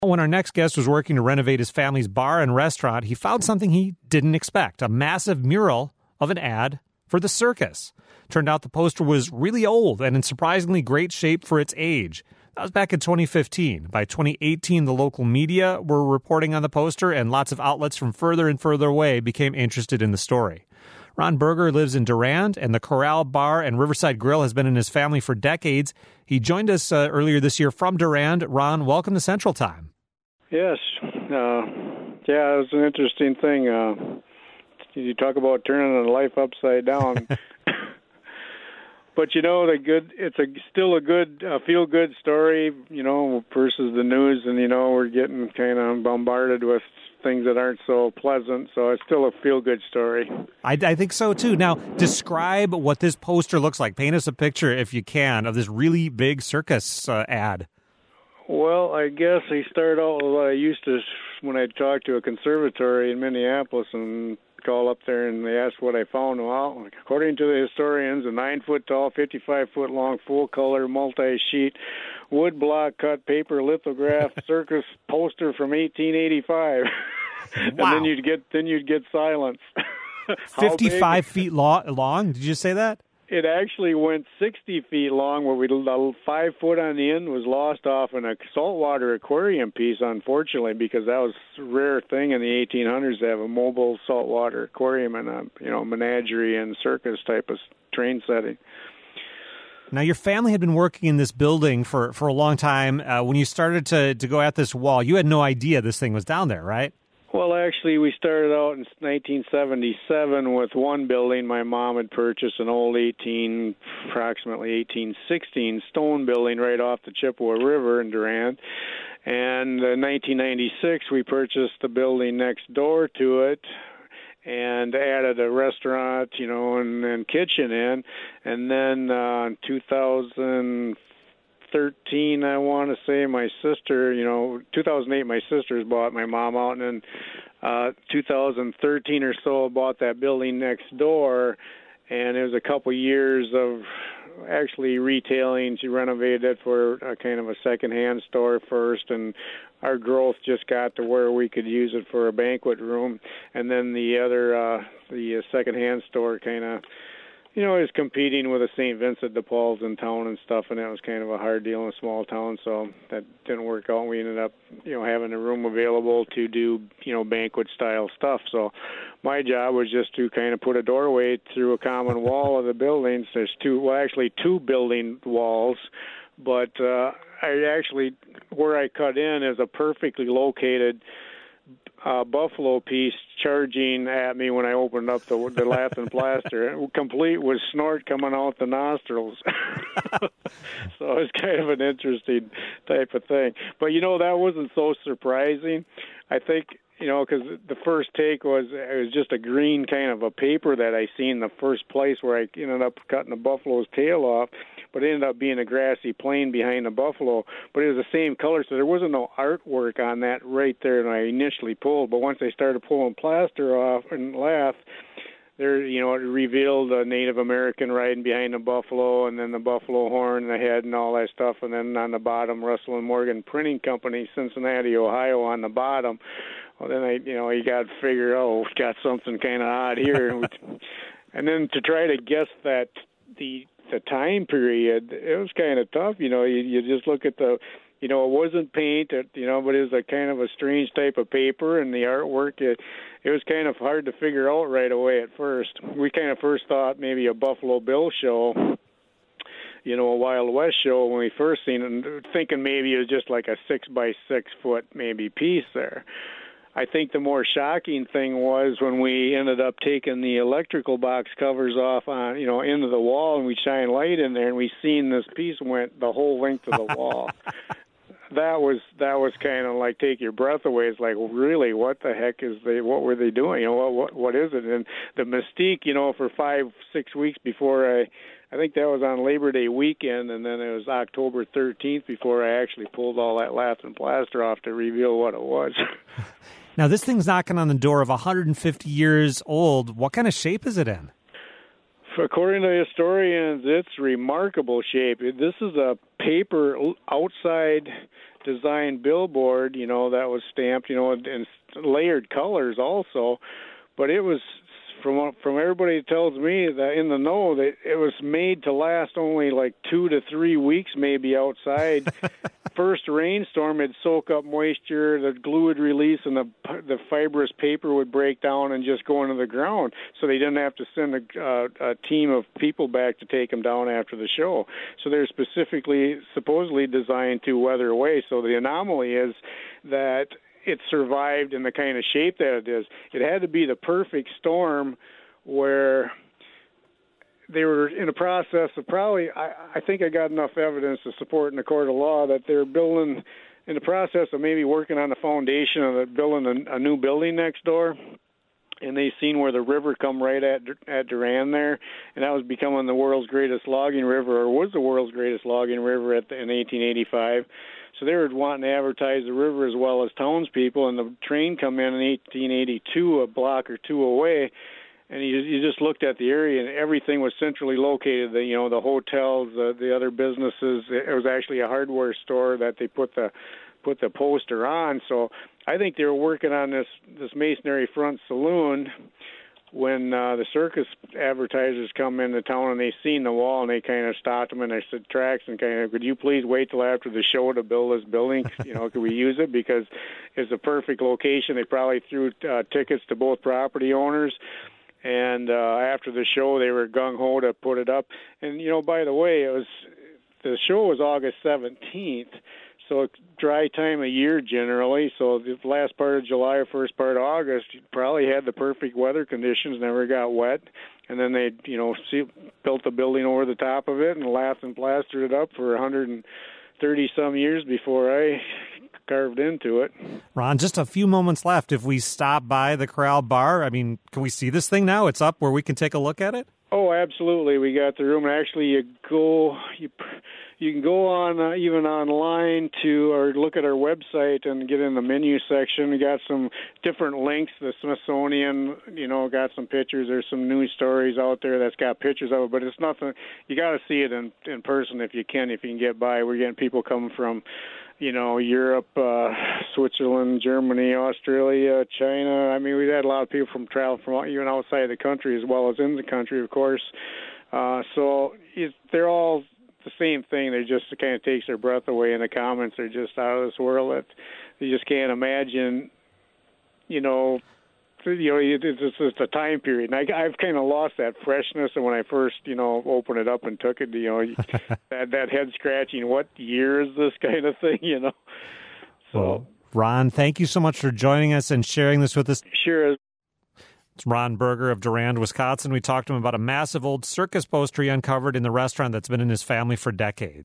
When our next guest was working to renovate his family's bar and restaurant, he found something he didn't expect, a massive mural of an ad for the circus. Turned out the poster was really old and in surprisingly great shape for its age. That was back in 2015. By 2018, the local media were reporting on the poster, and lots of outlets from further and further away became interested in the story. Ron Berger lives in Durand, and the Corral Bar and Riverside Grill has been in his family for decades. He joined us earlier this year from Durand. Ron, welcome to Central Time. Yes. It was an interesting thing. You talk about turning a life upside down. But, it's still a good, feel-good story, versus the news. And, we're getting kind of bombarded with things that aren't so pleasant. So it's still a feel-good story. I think so, too. Now, describe what this poster looks like. Paint us a picture, if you can, of this really big circus ad. Well, I guess I started out with what I used to, when I talked to a conservatory in Minneapolis and call up there and they asked what I found. Well, according to the historians, a 9-foot-tall, 55-foot-long, full-color, multi-sheet, wood block cut paper lithograph circus poster from 1885. Wow. And then you'd get silence. 55 feet long? Did you say that? It actually went 60 feet long, where 5 foot on the end was lost off in a saltwater aquarium piece, unfortunately, because that was a rare thing in the 1800s to have a mobile saltwater aquarium and a menagerie and circus type of train setting. Now, your family had been working in this building for a long time. When you started to go at this wall, you had no idea this thing was down there, right? Well, actually, we started out in 1977 with one building. My mom had purchased an old approximately 1816 stone building right off the Chippewa River in Durand. And in 1996, we purchased the building next door to it and added a restaurant, and kitchen in. And then in 2013, I want to say, my sister, 2008, my sisters bought my mom out, and then 2013 or so, bought that building next door, and it was a couple years of actually retailing. She renovated it for a kind of a secondhand store first, and our growth just got to where we could use it for a banquet room, and then the secondhand store kind of, is competing with a St. Vincent de Paul's in town and stuff, and that was kind of a hard deal in a small town, so that didn't work out. We ended up, having a room available to do, banquet-style stuff. So my job was just to kind of put a doorway through a common wall of the buildings. There's two building walls, but where I cut in is a perfectly located buffalo piece charging at me when I opened up the lath and plaster, complete with snort coming out the nostrils. So it's kind of an interesting type of thing. But, that wasn't so surprising. I think, because the first take was, it was just a green kind of a paper that I seen the first place where I ended up cutting the buffalo's tail off, but it ended up being a grassy plain behind the buffalo. But it was the same color, so there wasn't no artwork on that right there when I initially pulled. But once I started pulling plaster off and lath, there, it revealed a Native American riding behind the buffalo, and then the buffalo horn, the head, and all that stuff. And then on the bottom, Russell and Morgan Printing Company, Cincinnati, Ohio, on the bottom. Well, then you got to figure, we got something kind of odd here. And then to try to guess that the time period, it was kind of tough. You just look at the, it wasn't paint, but it was a kind of a strange type of paper, and the artwork, it was kind of hard to figure out right away at first. We kind of first thought maybe a Buffalo Bill show, a Wild West show when we first seen it, and thinking maybe it was just like a 6 by 6 foot maybe piece there. I think the more shocking thing was when we ended up taking the electrical box covers off on, into the wall, and we shine light in there, and we seen this piece went the whole length of the wall. That was kind of like take your breath away. It's like, really, what the heck what were they doing? What is it? And the mystique, for 5-6 weeks before I think that was on Labor Day weekend, and then it was October 13th before I actually pulled all that lath and plaster off to reveal what it was. Now, this thing's knocking on the door of 150 years old. What kind of shape is it in? According to historians, it's remarkable shape. This is a paper outside design billboard, that was stamped, in layered colors also. But it was, from everybody that tells me that in the know, that it was made to last only like 2 to 3 weeks maybe outside. First rainstorm, it'd soak up moisture, the glue would release, and the fibrous paper would break down and just go into the ground. So they didn't have to send a team of people back to take them down after the show. So they're supposedly designed to weather away. So the anomaly is that it survived in the kind of shape that it is. It had to be the perfect storm where they were in a process of I think I got enough evidence to support in the court of law that they're building, in the process of maybe working on the foundation of building a new building next door. And they seen where the river come right at Durand there, and that was becoming the world's greatest logging river, or was the world's greatest logging river in 1885. So they were wanting to advertise the river as well as townspeople, and the train come in 1882, a block or two away, and you just looked at the area, and everything was centrally located. The hotels, the other businesses. It was actually a hardware store that they put the poster on. So I think they were working on this masonry front saloon when the circus advertisers come into town, and they seen the wall, and they kind of stopped them in their tracks and kind of, could you please wait till after the show to build this building? Could we use it? Because it's a perfect location. They probably threw tickets to both property owners. And after the show, they were gung-ho to put it up. And, by the way, the show was August 17th, so dry time of year generally. So the last part of July or first part of August, you probably had the perfect weather conditions, never got wet. And then they, built the building over the top of it and laughed and plastered it up for 130-some years before I carved into it. Ron, just a few moments left. If we stop by the Corral Bar, can we see this thing now? It's up where we can take a look at it? Oh, absolutely. We got the room. Actually, you can go on even online or look at our website and get in the menu section. We got some different links. The Smithsonian, got some pictures. There's some news stories out there that's got pictures of it, but it's nothing. You got to see it in person if you can get by. We're getting people coming from Europe, Switzerland, Germany, Australia, China. We've had a lot of people from travel from even outside the country as well as in the country, of course. So they're all the same thing. They just kind of takes their breath away, and the comments are just out of this world. That you just can't imagine, it's just a time period. And I've kind of lost that freshness. And when I first, opened it up and took it, that head scratching, what year is this kind of thing, So, well, Ron, thank you so much for joining us and sharing this with us. Sure. It's Ron Berger of Durand, Wisconsin. We talked to him about a massive old circus poster he uncovered in the restaurant that's been in his family for decades.